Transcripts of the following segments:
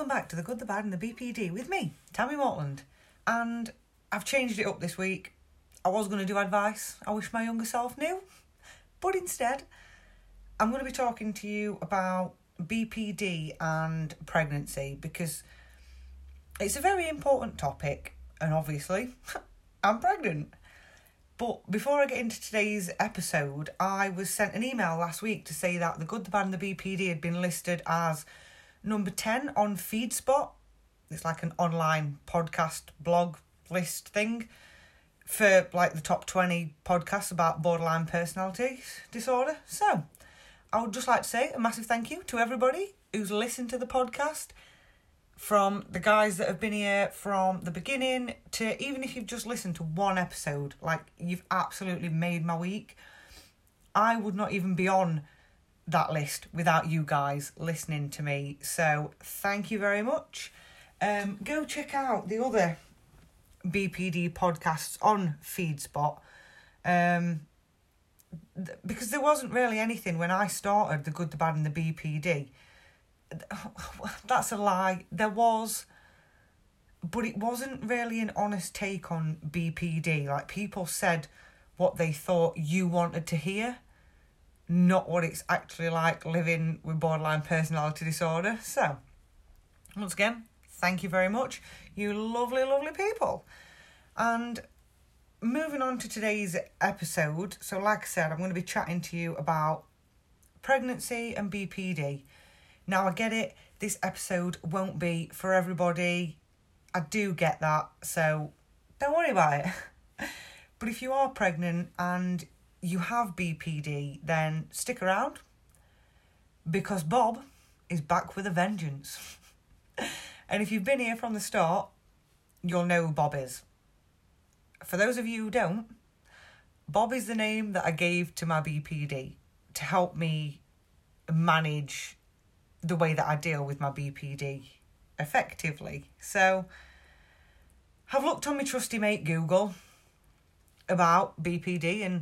welcome back to The Good, The Bad and The BPD with me, Tammy Mortland. And I've changed it up this week. I was going to do advice I wish my younger self knew, but instead I'm going to be talking to you about BPD and pregnancy because it's a very important topic and obviously I'm pregnant. But before I get into today's episode, I was sent an email last week to say that The Good, The Bad and The BPD had been listed as number 10 on FeedSpot. It's like an online podcast blog list thing for like the top 20 podcasts about borderline personality disorder. So I would just like to say a massive thank you to everybody who's listened to the podcast, from the guys that have been here from the beginning to even if you've just listened to one episode, like you've absolutely made my week. I would not even be on that list without you guys listening to me. So thank you very much. Go check out the other BPD podcasts on FeedSpot. Because there wasn't really anything when I started The Good, The Bad and The BPD. That's a lie. There was, but it wasn't really an honest take on BPD. Like, people said what they thought you wanted to hear, not what it's actually like living with borderline personality disorder. So, once again, thank you very much, you lovely, lovely people. And moving on to today's episode. So, like I said, I'm going to be chatting to you about pregnancy and BPD. Now, I get it, this episode won't be for everybody. I do get that, so don't worry about it. But if you are pregnant and you have BPD, then stick around, because Bob is back with a vengeance. And if you've been here from the start, you'll know who Bob is. For those of you who don't, Bob is the name that I gave to my BPD to help me manage the way that I deal with my BPD effectively. So I've looked on my trusty mate Google about BPD and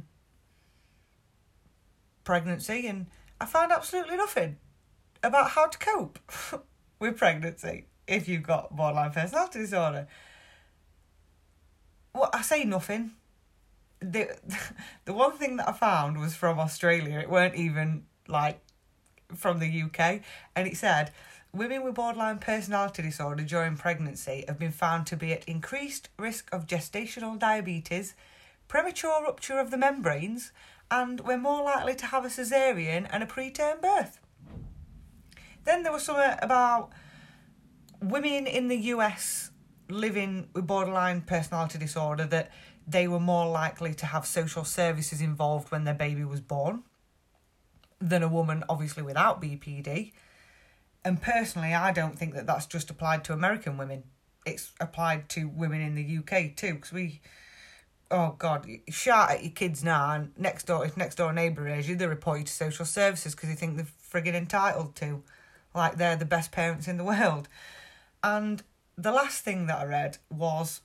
pregnancy, and I found absolutely nothing about how to cope with pregnancy if you've got borderline personality disorder. Well, I say nothing. The one thing that I found was from Australia. It weren't even like from the UK, and it said women with borderline personality disorder during pregnancy have been found to be at increased risk of gestational diabetes, premature rupture of the membranes, and we're more likely to have a caesarean and a preterm birth. Then there was something about women in the US living with borderline personality disorder, that they were more likely to have social services involved when their baby was born than a woman obviously without BPD. And personally, I don't think that that's just applied to American women. It's applied to women in the UK too, because oh God, you shout at your kids now, and next door neighbour is you, they report you to social services because they think they're frigging entitled to, like they're the best parents in the world. And the last thing that I read was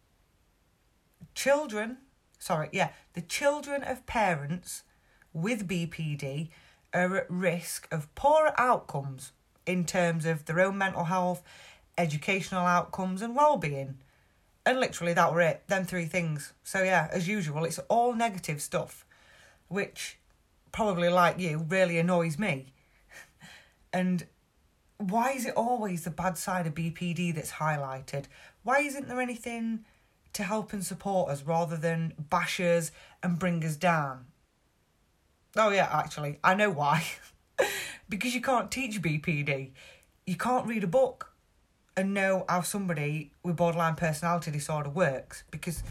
the children of parents with BPD are at risk of poorer outcomes in terms of their own mental health, educational outcomes and well-being. And literally that were it, them three things. So yeah, as usual, it's all negative stuff, which probably, like you, really annoys me. And why is it always the bad side of BPD that's highlighted? Why isn't there anything to help and support us rather than bash us and bring us down? Oh yeah, actually, I know why. Because you can't teach BPD. You can't read a book and know how somebody with borderline personality disorder works, because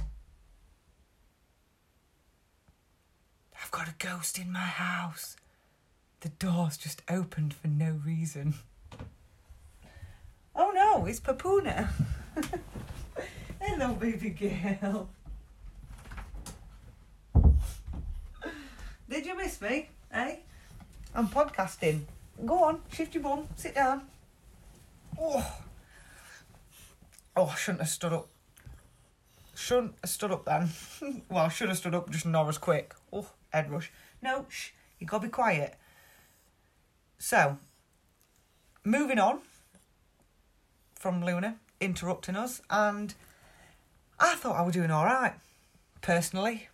I've got a ghost in my house. The door's just opened for no reason. Oh no, it's Papuna. Hello, baby girl. Did you miss me, eh? I'm podcasting. Go on, shift your bum, sit down. Oh, I shouldn't have stood up. Shouldn't have stood up then. Well, I should have stood up, just not as quick. Oh, head rush. No, shh, you gotta be quiet. So, moving on. from Luna interrupting us, and I thought I was doing all right, personally.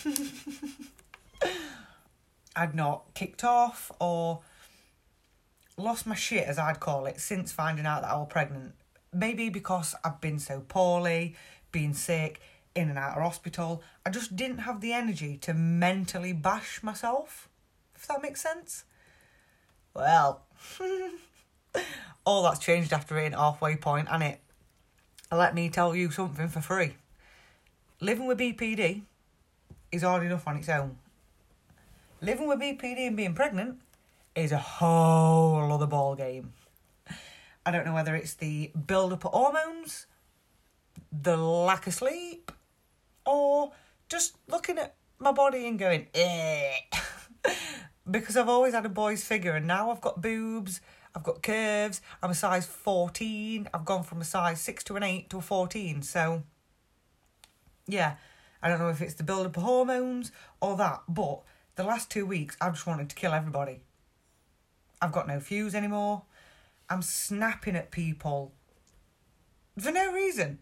I'd not kicked off or lost my shit, as I'd call it, since finding out that I was pregnant. Maybe because I've been so poorly, been sick, in and out of hospital. I just didn't have the energy to mentally bash myself, if that makes sense. Well, all that's changed after hitting halfway point, and it. Let me tell you something for free. Living with BPD is hard enough on its own. Living with BPD and being pregnant is a whole other ball game. I don't know whether it's the build-up of hormones, the lack of sleep, or just looking at my body and going, eh. Because I've always had a boy's figure, and now I've got boobs, I've got curves, I'm a size 14, I've gone from a size 6 to an 8 to a 14, so yeah, I don't know if it's the build-up of hormones or that, but the last 2 weeks I've just wanted to kill everybody. I've got no fuse anymore. I'm snapping at people for no reason.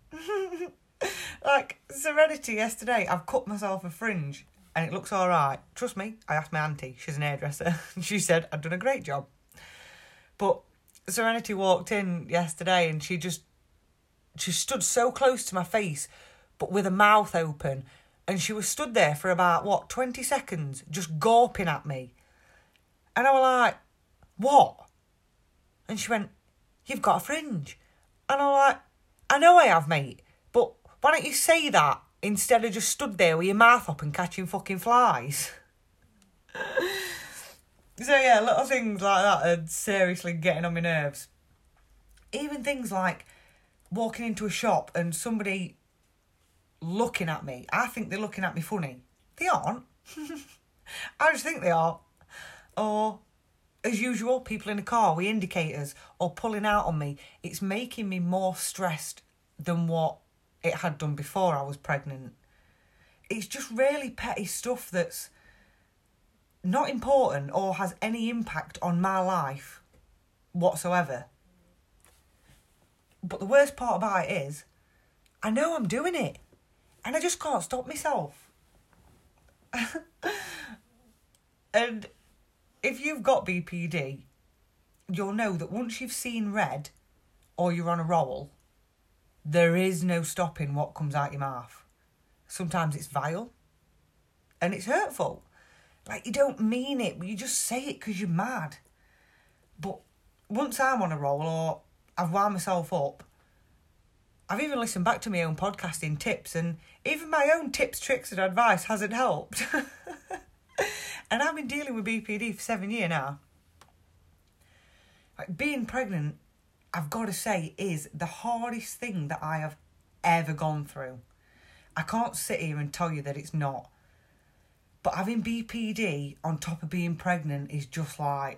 Like Serenity yesterday, I've cut myself a fringe and it looks all right. Trust me, I asked my auntie, she's an hairdresser, and she said I'd done a great job. But Serenity walked in yesterday and she stood so close to my face, but with her mouth open, and she was stood there for about, 20 seconds, just gawping at me. And I was like, what? And she went, you've got a fringe. And I was like, I know I have, mate, but why don't you say that instead of just stood there with your mouth up and catching fucking flies? So yeah, little things like that are seriously getting on my nerves. Even things like walking into a shop and somebody looking at me. I think they're looking at me funny. They aren't. I just think they are. Or, as usual, people in a car with indicators or pulling out on me. It's making me more stressed than what it had done before I was pregnant. It's just really petty stuff that's not important or has any impact on my life whatsoever. But the worst part about it is, I know I'm doing it, and I just can't stop myself. And if you've got BPD, you'll know that once you've seen red or you're on a roll, there is no stopping what comes out your mouth. Sometimes it's vile and it's hurtful. Like, you don't mean it, but you just say it because you're mad. But once I'm on a roll or I've wound myself up, I've even listened back to my own podcasting tips, and even my own tips, tricks and advice hasn't helped. And I've been dealing with BPD for 7 years now. Like, being pregnant, I've got to say, is the hardest thing that I have ever gone through. I can't sit here and tell you that it's not. But having BPD on top of being pregnant is just like,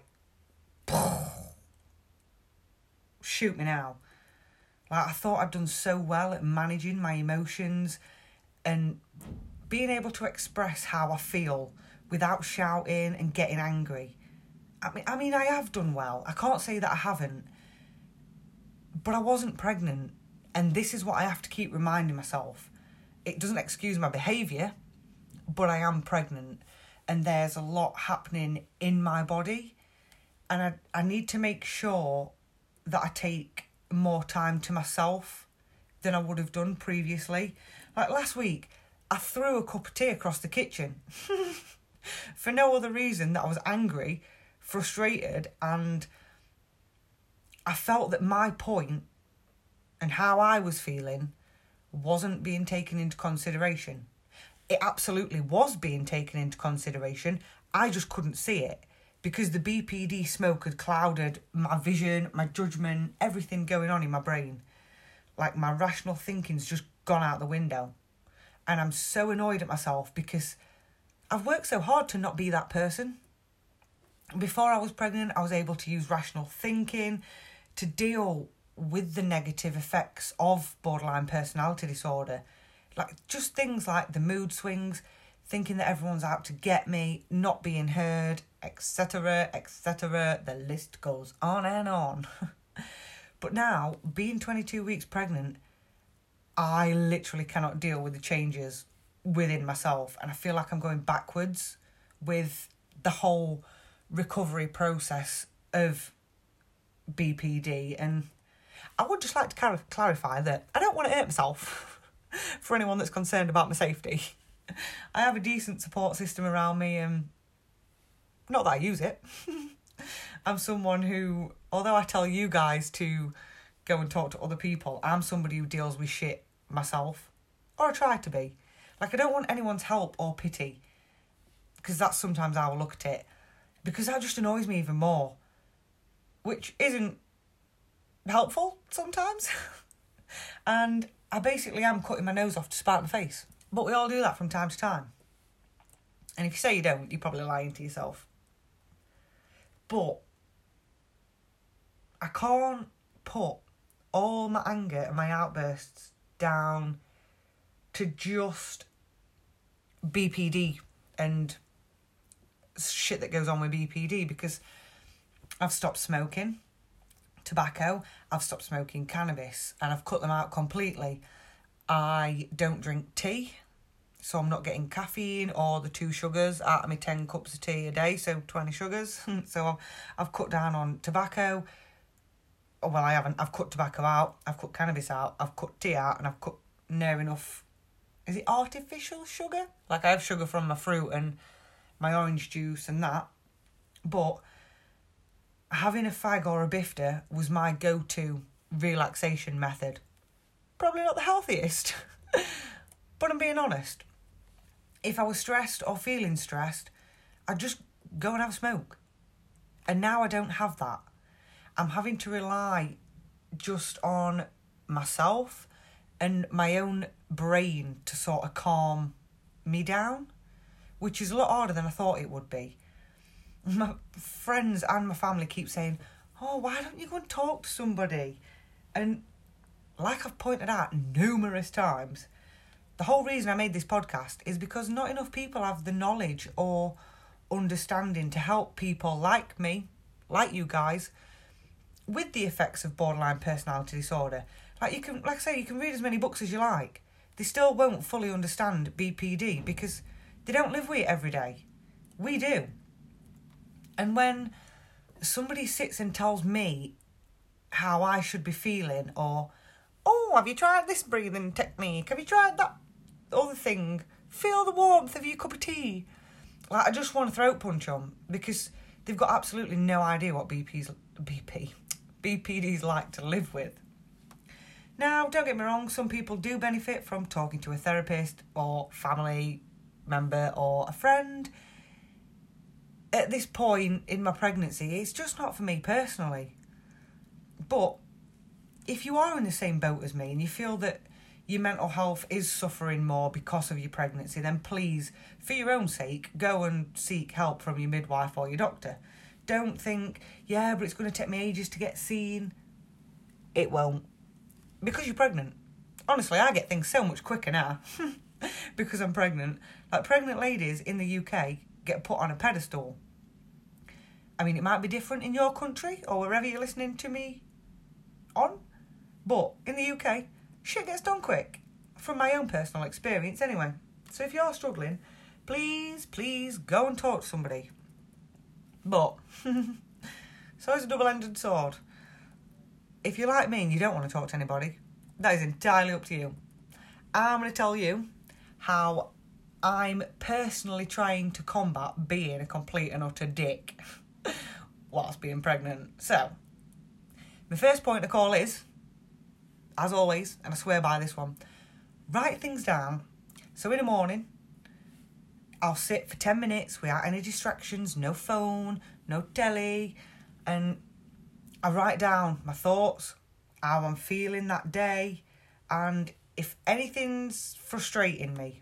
shoot me now. Like, I thought I'd done so well at managing my emotions and being able to express how I feel without shouting and getting angry. I mean, I have done well. I can't say that I haven't. But I wasn't pregnant, and this is what I have to keep reminding myself. It doesn't excuse my behaviour, but I am pregnant, and there's a lot happening in my body, and I need to make sure that I take more time to myself than I would have done previously. Like last week, I threw a cup of tea across the kitchen for no other reason that I was angry, frustrated, and I felt that my point and how I was feeling wasn't being taken into consideration. It absolutely was being taken into consideration. I just couldn't see it because the BPD smoke had clouded my vision, my judgment, everything going on in my brain. Like, my rational thinking's just gone out the window. And I'm so annoyed at myself because I've worked so hard to not be that person. Before I was pregnant, I was able to use rational thinking to deal with the negative effects of borderline personality disorder. Like, just things like the mood swings, thinking that everyone's out to get me, not being heard, etc., etc. The list goes on and on. But now, being 22 weeks pregnant, I literally cannot deal with the changes within myself. And I feel like I'm going backwards with the whole recovery process of BPD. And I would just like to clarify that I don't want to hurt myself for anyone that's concerned about my safety. I have a decent support system around me, and not that I use it. I'm someone who, although I tell you guys to go and talk to other people, I'm somebody who deals with shit myself. Or I try to be. Like, I don't want anyone's help or pity, because that's sometimes how I look at it. Because that just annoys me even more. Which isn't helpful sometimes. And I basically am cutting my nose off to spite my face. But we all do that from time to time. And if you say you don't, you're probably lying to yourself. But I can't put all my anger and my outbursts down to just BPD and shit that goes on with BPD, because I've stopped smoking tobacco, I've stopped smoking cannabis, and I've cut them out completely. I don't drink tea, so I'm not getting caffeine or the 2 sugars out of my 10 cups of tea a day, so 20 sugars. So I've cut down on tobacco. Well, I haven't. I've cut tobacco out, I've cut cannabis out, I've cut tea out, and I've cut near enough, is it artificial sugar? Like, I have sugar from my fruit and my orange juice and that. But having a fag or a bifter was my go-to relaxation method. Probably not the healthiest, but I'm being honest. If I was stressed or feeling stressed, I'd just go and have a smoke. And now I don't have that. I'm having to rely just on myself and my own brain to sort of calm me down, which is a lot harder than I thought it would be. My friends and my family keep saying, oh, why don't you go and talk to somebody? And like I've pointed out numerous times, the whole reason I made this podcast is because not enough people have the knowledge or understanding to help people like me, like you guys, with the effects of borderline personality disorder. Like I say, you can read as many books as you like. They still won't fully understand BPD because they don't live with it every day. We do. And when somebody sits and tells me how I should be feeling, or, oh, have you tried this breathing technique? Have you tried that other thing? Feel the warmth of your cup of tea. Like, I just want to throat punch them because they've got absolutely no idea what BPD's like to live with. Now, don't get me wrong, some people do benefit from talking to a therapist or family member or a friend. At this point in my pregnancy, it's just not for me personally. But if you are in the same boat as me and you feel that your mental health is suffering more because of your pregnancy, then please, for your own sake, go and seek help from your midwife or your doctor. Don't think, yeah, but it's going to take me ages to get seen. It won't. Because you're pregnant. Honestly, I get things so much quicker now because I'm pregnant. Like, pregnant ladies in the UK get put on a pedestal. I mean, it might be different in your country or wherever you're listening to me on, but in the UK, shit gets done quick. From my own personal experience anyway. So if you're struggling, please go and talk to somebody. But, so it's a double-ended sword. If you're like me and you don't want to talk to anybody, that is entirely up to you. I'm going to tell you how I'm personally trying to combat being a complete and utter dick whilst being pregnant. So, my first point of call is, as always, and I swear by this one, write things down. So in the morning, I'll sit for 10 minutes without any distractions, no phone, no telly, and I write down my thoughts, how I'm feeling that day, and if anything's frustrating me,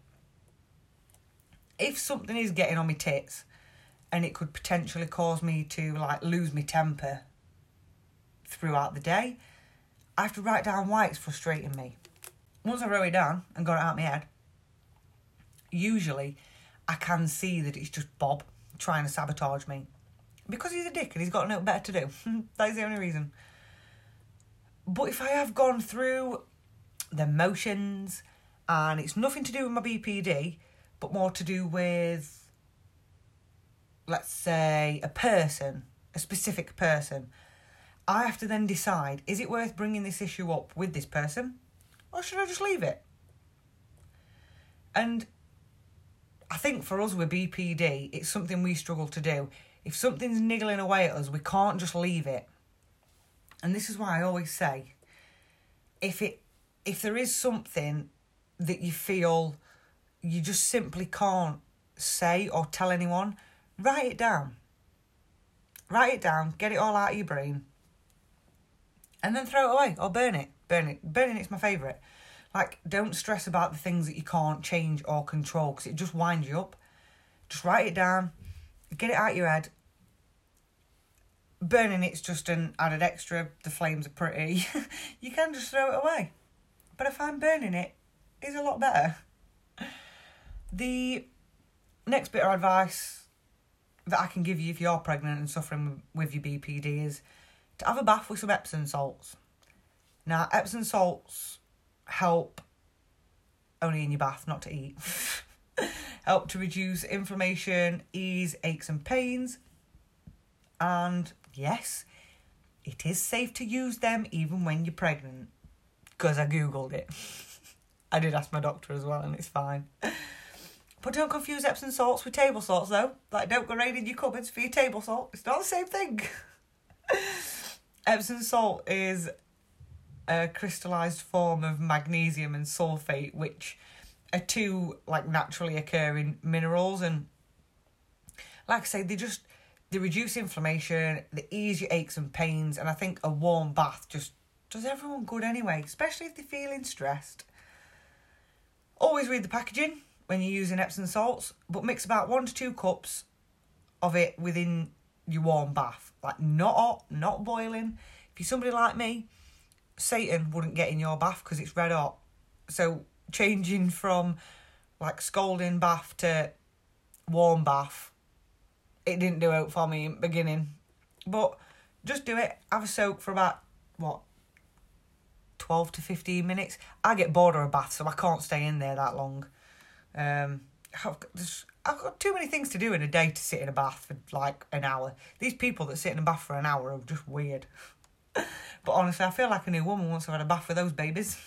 if something is getting on my tits and it could potentially cause me to like lose my temper throughout the day, I have to write down why it's frustrating me. Once I wrote it down and got it out of my head, usually I can see that it's just Bob trying to sabotage me. Because he's a dick and he's got no better to do. That is the only reason. But if I have gone through the motions and it's nothing to do with my BPD, but more to do with, let's say, a specific person, I have to then decide, is it worth bringing this issue up with this person, or should I just leave it? And I think for us with BPD, it's something we struggle to do. If something's niggling away at us, we can't just leave it. And this is why I always say, if there is something that you feel you just simply can't say or tell anyone, write it down. Write it down, get it all out of your brain, and then throw it away or burn it. Burning it's my favourite. Like, don't stress about the things that you can't change or control, because it just winds you up. Just write it down, get it out of your head. Burning it's just an added extra. The flames are pretty. You can just throw it away. But I find burning it is a lot better. The next bit of advice that I can give you if you're pregnant and suffering with your BPD is to have a bath with some Epsom salts. Now, Epsom salts help only in your bath, not to eat. Help to reduce inflammation, ease aches and pains. And yes, it is safe to use them even when you're pregnant. Because I googled it. I did ask my doctor as well, and it's fine. But don't confuse Epsom salts with table salts, though. Like, don't go raiding your cupboards for your table salt. It's not the same thing. Epsom salt is a crystallised form of magnesium and sulfate, which are two, like, naturally occurring minerals. And like I say, they reduce inflammation, they ease your aches and pains, and I think a warm bath just does everyone good anyway, especially if they're feeling stressed. Always read the packaging when you're using Epsom salts, but mix about 1 to 2 cups of it within your warm bath. Like, not hot, not boiling. If you're somebody like me, Satan wouldn't get in your bath because it's red hot. So changing from, like, scalding bath to warm bath, it didn't do out for me in the beginning. But just do it. Have a soak for about, 12 to 15 minutes. I get bored of a bath, so I can't stay in there that long. I've got too many things to do in a day to sit in a bath for like an hour. These people that sit in a bath for an hour are just weird. But honestly, I feel like a new woman once I've had a bath with those babies.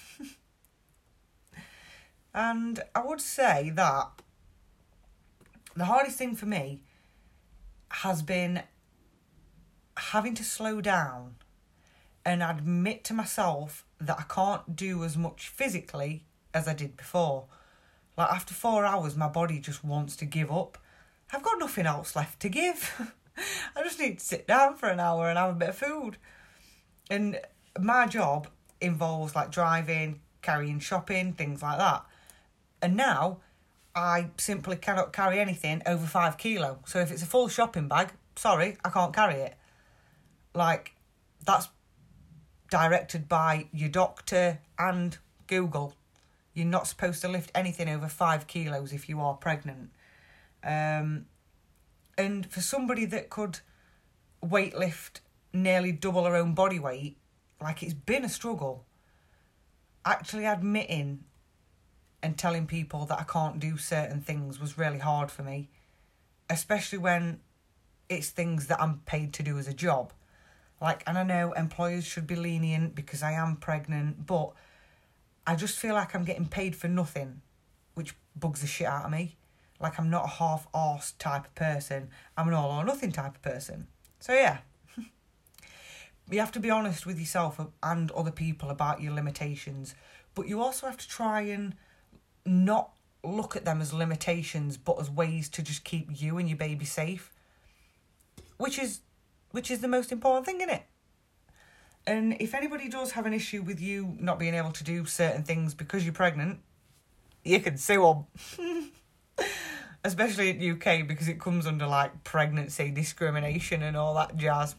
And I would say that the hardest thing for me has been having to slow down and admit to myself that I can't do as much physically as I did before. Like, after 4 hours, my body just wants to give up. I've got nothing else left to give. I just need to sit down for an hour and have a bit of food. And my job involves, like, driving, carrying shopping, things like that. And now, I simply cannot carry anything over 5 kilo. So if it's a full shopping bag, sorry, I can't carry it. Like, that's directed by your doctor and Google. You're not supposed to lift anything over 5 kilos if you are pregnant. And for somebody that could weightlift nearly double her own body weight, like, it's been a struggle. Actually admitting and telling people that I can't do certain things was really hard for me, especially when it's things that I'm paid to do as a job. Like, and I know employers should be lenient because I am pregnant, but I just feel like I'm getting paid for nothing, which bugs the shit out of me. Like, I'm not a half-arsed type of person. I'm an all-or-nothing type of person. So, yeah. You have to be honest with yourself and other people about your limitations, but you also have to try and not look at them as limitations, but as ways to just keep you and your baby safe, which is the most important thing, innit? And if anybody does have an issue with you not being able to do certain things because you're pregnant, you can sue them. Especially in the UK, because it comes under, like, pregnancy discrimination and all that jazz.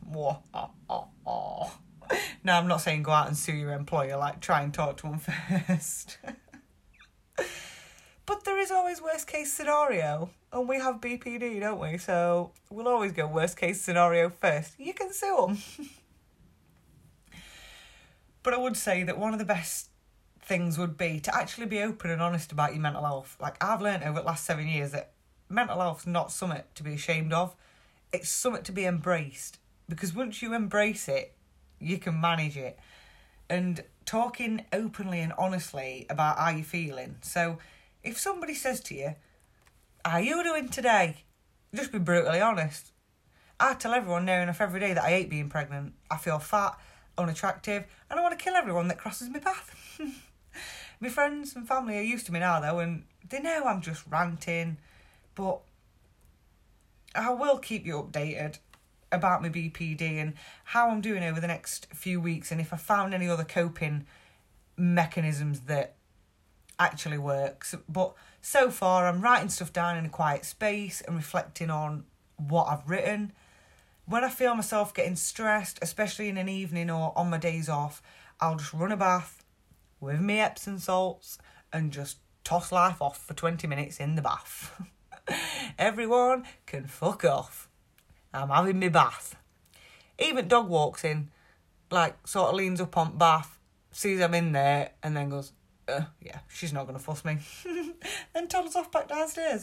Now, I'm not saying go out and sue your employer, like, try and talk to them first. But there is always worst case scenario, and we have BPD, don't we? So we'll always go worst case scenario first. You can sue them. But But I would say that one of the best things would be to actually be open and honest about your mental health. Like, I've learned over the last 7 years that mental health's not something to be ashamed of. It's something to be embraced. Because once you embrace it, you can manage it. And talking openly and honestly about how you're feeling. So, if somebody says to you, how are you doing today? Just be brutally honest. I tell everyone near enough every day that I hate being pregnant. I feel fat, unattractive, and I want to kill everyone that crosses my path. My friends and family are used to me now, though, and they know I'm just ranting. But I will keep you updated about my BPD and how I'm doing over the next few weeks, and if I found any other coping mechanisms that actually works. But so far, I'm writing stuff down in a quiet space and reflecting on what I've written. When I feel myself getting stressed, especially in an evening or on my days off, I'll just run a bath with my Epsom salts and just toss life off for 20 minutes in the bath. Everyone can fuck off. I'm having my bath. Even dog walks in, like, sort of leans up on bath, sees I'm in there, and then goes, yeah, she's not going to fuss me. Then toddles off back downstairs.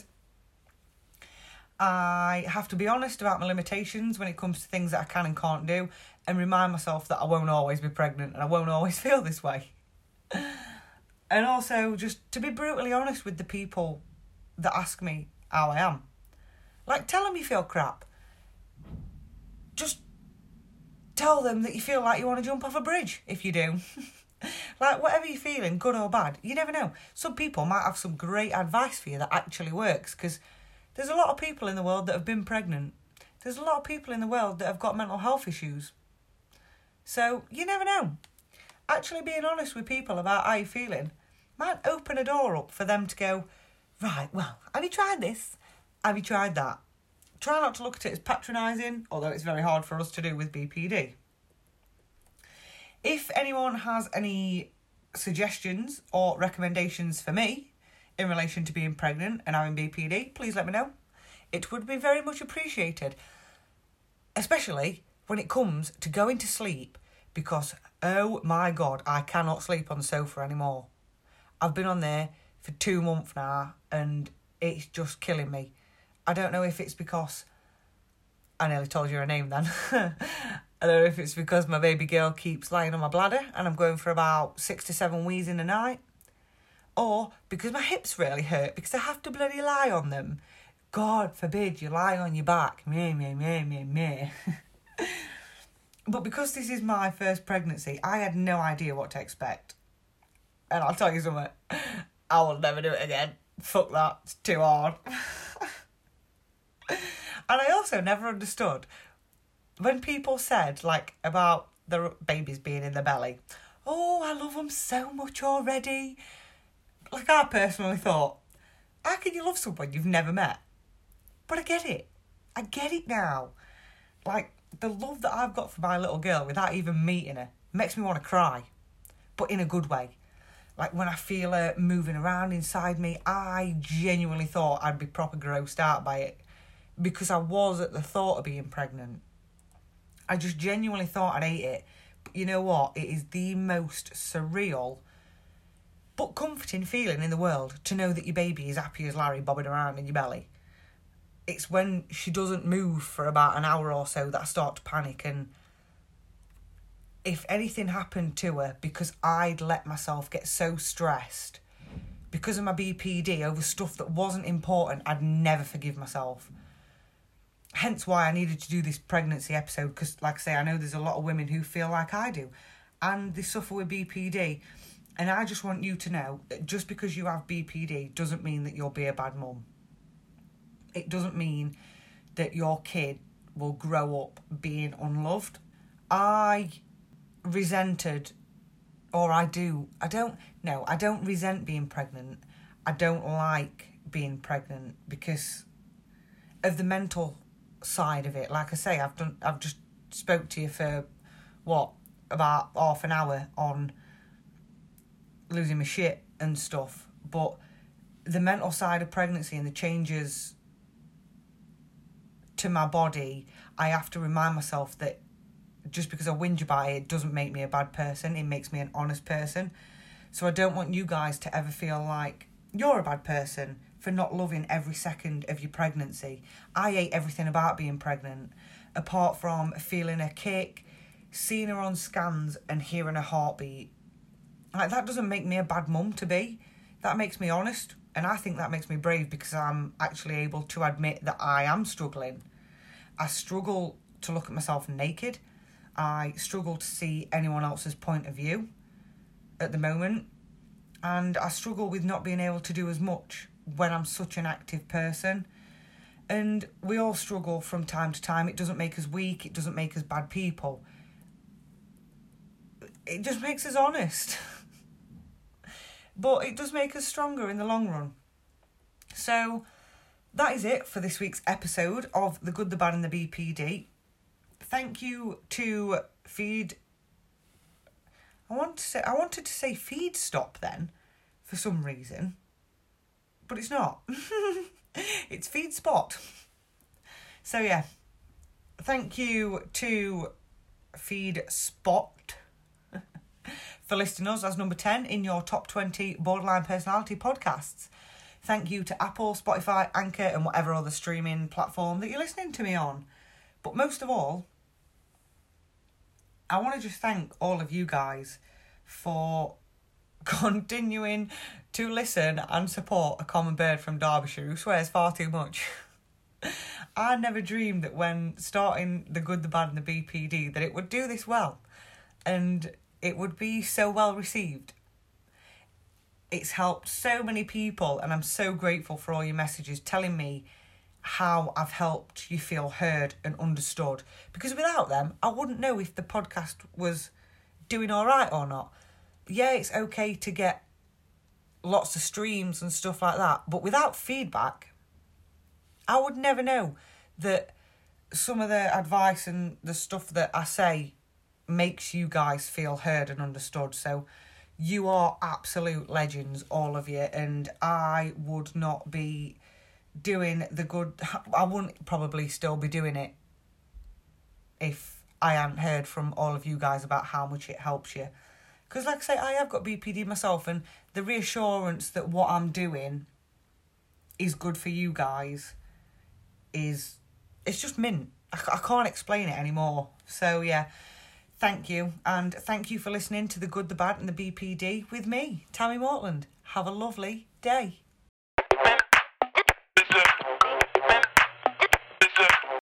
I have to be honest about my limitations when it comes to things that I can and can't do, and remind myself that I won't always be pregnant and I won't always feel this way. And also just to be brutally honest with the people that ask me how I am. Like, tell them you feel crap. Just tell them that you feel like you want to jump off a bridge, if you do. Like, whatever you're feeling, good or bad, you never know. Some people might have some great advice for you that actually works, because there's a lot of people in the world that have been pregnant. There's a lot of people in the world that have got mental health issues. So, you never know. Actually being honest with people about how you're feeling might open a door up for them to go, right, well, have you tried this? Have you tried that? Try not to look at it as patronising, although it's very hard for us to do with BPD. If anyone has any suggestions or recommendations for me in relation to being pregnant and having BPD, please let me know. It would be very much appreciated. Especially when it comes to going to sleep, because, oh my God, I cannot sleep on the sofa anymore. I've been on there for 2 months now and it's just killing me. I don't know if it's because... I nearly told you her name then. I don't know if it's because my baby girl keeps lying on my bladder and I'm going for about 6 to 7 wees in a night. Or because my hips really hurt because I have to bloody lie on them. God forbid you lie on your back. Meh, meh, meh, meh, meh. But because this is my first pregnancy, I had no idea what to expect. And I'll tell you something, I will never do it again. Fuck that, it's too hard. And I also never understood when people said, like, about the babies being in the belly, oh, I love them so much already. Like, I personally thought, how can you love someone you've never met? But I get it. I get it now. Like, the love that I've got for my little girl without even meeting her makes me want to cry. But in a good way. Like, when I feel her moving around inside me, I genuinely thought I'd be proper grossed out by it. Because I was at the thought of being pregnant. I just genuinely thought I'd hate it. But you know what? It is the most surreal but comforting feeling in the world to know that your baby is happy as Larry bobbing around in your belly. It's when she doesn't move for about an hour or so that I start to panic, and if anything happened to her because I'd let myself get so stressed because of my BPD over stuff that wasn't important, I'd never forgive myself. Hence why I needed to do this pregnancy episode, because, like I say, I know there's a lot of women who feel like I do and they suffer with BPD. And I just want you to know that just because you have BPD doesn't mean that you'll be a bad mum. It doesn't mean that your kid will grow up being unloved. I don't resent being pregnant. I don't like being pregnant because of the mental side of it. Like I say, I've just spoke to you for about half an hour on losing my shit and stuff, but the mental side of pregnancy and the changes to my body, I have to remind myself that just because I whinge about it doesn't make me a bad person. It makes me an honest person. So I don't want you guys to ever feel like you're a bad person for not loving every second of your pregnancy. I hate everything about being pregnant, apart from feeling a kick, seeing her on scans and hearing her heartbeat. Like, that doesn't make me a bad mum to be. That makes me honest, and I think that makes me brave because I'm actually able to admit that I am struggling. I struggle to look at myself naked. I struggle to see anyone else's point of view at the moment. And I struggle with not being able to do as much when I'm such an active person. And we all struggle from time to time. It doesn't make us weak. It doesn't make us bad people. It just makes us honest. But it does make us stronger in the long run. So that is it for this week's episode of The Good, the Bad and the BPD. Thank you to Feed... I wanted to say Feed Stop then, for some reason. But it's not. It's Feed Spot. So yeah, thank you to Feed Spot for listing us as number 10 in your top 20 borderline personality podcasts. Thank you to Apple, Spotify, Anchor and whatever other streaming platform that you're listening to me on. But most of all, I want to just thank all of you guys for continuing to listen and support a common bird from Derbyshire who swears far too much. I never dreamed that when starting The Good, the Bad and the BPD that it would do this well and it would be so well received. It's helped so many people and I'm so grateful for all your messages telling me how I've helped you feel heard and understood. Because without them, I wouldn't know if the podcast was doing all right or not. Yeah, it's okay to get lots of streams and stuff like that, but without feedback, I would never know that some of the advice and the stuff that I say makes you guys feel heard and understood. So you are absolute legends, all of you, and I would not be doing the good... I wouldn't probably still be doing it if I hadn't heard from all of you guys about how much it helps you. Because like I say, I have got BPD myself, and the reassurance that what I'm doing is good for you guys it's just mint. I can't explain it anymore. So yeah, thank you. And thank you for listening to The Good, the Bad and the BPD with me, Tammy Mortland. Have a lovely day.